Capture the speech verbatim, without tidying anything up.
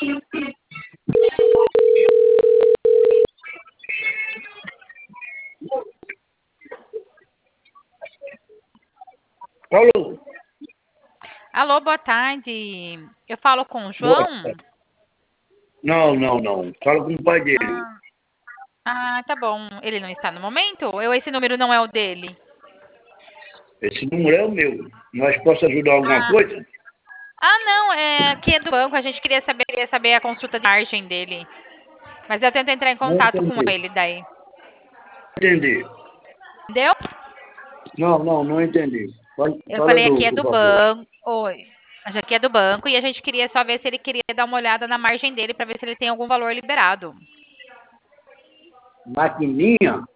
Alô? Alô, boa tarde. Eu falo com o Boa João? tarde. Não, não, não. Fala com o pai dele. Ah, ah, tá bom. Ele não está no momento? Ou esse número não é o dele? Esse número é o meu. Nós posso ajudar alguma Ah, coisa? ah, não, é aqui é do banco. A gente queria saber, queria saber a consulta de margem dele. Mas eu tento entrar em Não contato com entendi. ele daí. Entendi. Entendeu? Não, não, não entendi. Fala, Eu fala falei do, aqui é por do favor. banco. Oi. Mas aqui é do banco e a gente queria só ver se ele queria dar uma olhada na margem dele para ver se ele tem algum valor liberado. Maquininha?